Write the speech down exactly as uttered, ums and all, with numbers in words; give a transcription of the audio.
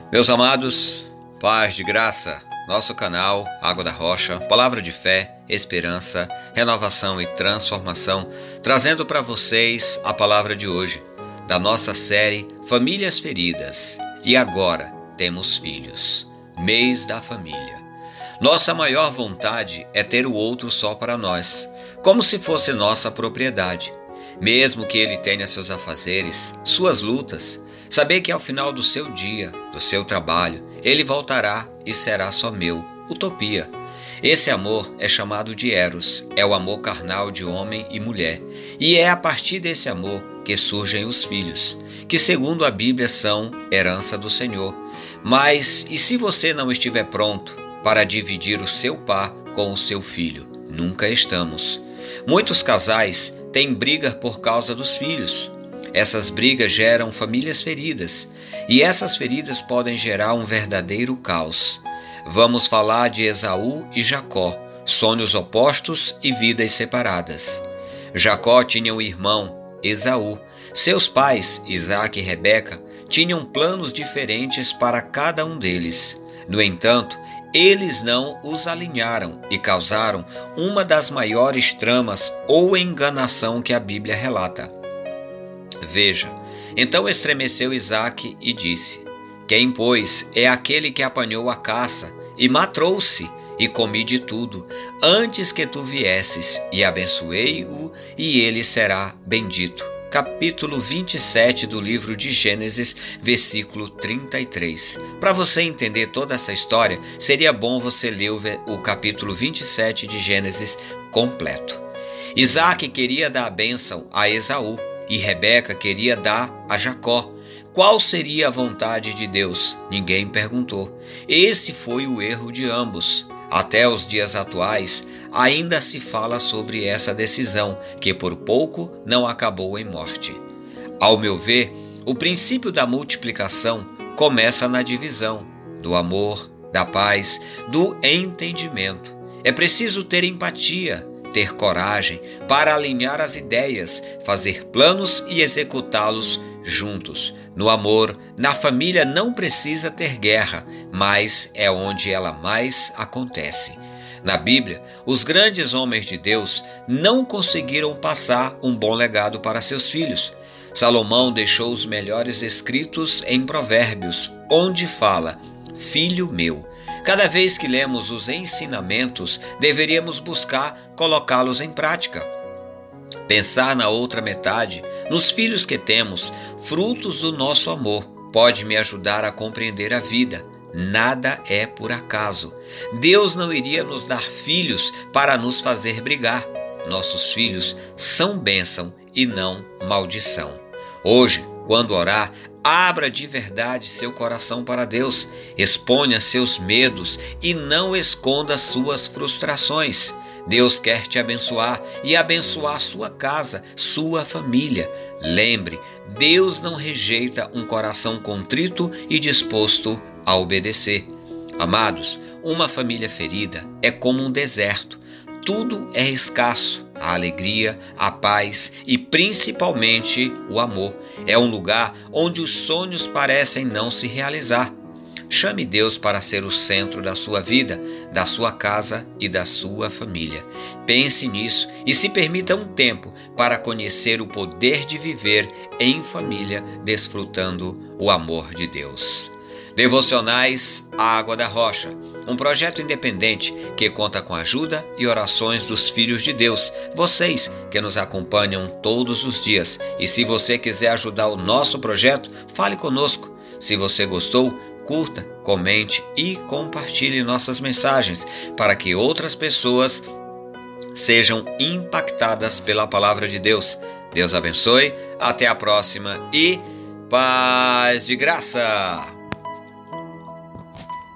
Meus amados, paz de graça, nosso canal Água da Rocha, palavra de fé, esperança, renovação e transformação, trazendo para vocês a palavra de hoje, da nossa série Famílias Feridas. E agora temos filhos, mês da família. Nossa maior vontade é ter o outro só para nós, como se fosse nossa propriedade. Mesmo que ele tenha seus afazeres, suas lutas, saber que ao final do seu dia, do seu trabalho, ele voltará e será só meu. Utopia. Esse amor é chamado de Eros, é o amor carnal de homem e mulher. E é a partir desse amor que surgem os filhos, que segundo a Bíblia são herança do Senhor. Mas e se você não estiver pronto para dividir o seu par com o seu filho? Nunca estamos. Muitos casais têm briga por causa dos filhos. Essas brigas geram famílias feridas, e essas feridas podem gerar um verdadeiro caos. Vamos falar de Esaú e Jacó, sonhos opostos e vidas separadas. Jacó tinha um irmão, Esaú. Seus pais, Isaque e Rebeca, tinham planos diferentes para cada um deles. No entanto, eles não os alinharam e causaram uma das maiores tramas ou enganação que a Bíblia relata. Veja, então estremeceu Isaque e disse: Quem, pois, é aquele que apanhou a caça e matrou-se, e comi de tudo, antes que tu viesses, e abençoei-o, e ele será bendito. Capítulo vinte e sete do livro de Gênesis, versículo trinta e três. Para você entender toda essa história, seria bom você ler o, o capítulo vinte e sete de Gênesis completo. Isaque queria dar a bênção a Esaú, e Rebeca queria dar a Jacó. Qual seria a vontade de Deus? Ninguém perguntou. Esse foi o erro de ambos. Até os dias atuais, ainda se fala sobre essa decisão, que por pouco não acabou em morte. Ao meu ver, o princípio da multiplicação começa na divisão, do amor, da paz, do entendimento. É preciso ter empatia, ter coragem para alinhar as ideias, fazer planos e executá-los juntos. No amor, na família não precisa ter guerra, mas é onde ela mais acontece. Na Bíblia, os grandes homens de Deus não conseguiram passar um bom legado para seus filhos. Salomão deixou os melhores escritos em Provérbios, onde fala: Filho meu. Cada vez que lemos os ensinamentos, deveríamos buscar colocá-los em prática. Pensar na outra metade, nos filhos que temos, frutos do nosso amor, pode me ajudar a compreender a vida. Nada é por acaso. Deus não iria nos dar filhos para nos fazer brigar. Nossos filhos são bênção e não maldição. Hoje, quando orar, abra de verdade seu coração para Deus, exponha seus medos e não esconda suas frustrações. Deus quer te abençoar e abençoar sua casa, sua família. Lembre, Deus não rejeita um coração contrito e disposto a obedecer. Amados, uma família ferida é como um deserto. Tudo é escasso, a alegria, a paz e principalmente o amor. É um lugar onde os sonhos parecem não se realizar. Chame Deus para ser o centro da sua vida, da sua casa e da sua família. Pense nisso e se permita um tempo para conhecer o poder de viver em família, desfrutando o amor de Deus. Devocionais Água da Rocha, um projeto independente que conta com a ajuda e orações dos filhos de Deus, vocês que nos acompanham todos os dias. E se você quiser ajudar o nosso projeto, fale conosco. Se você gostou, curta, comente e compartilhe nossas mensagens para que outras pessoas sejam impactadas pela palavra de Deus. Deus abençoe, até a próxima e paz de graça!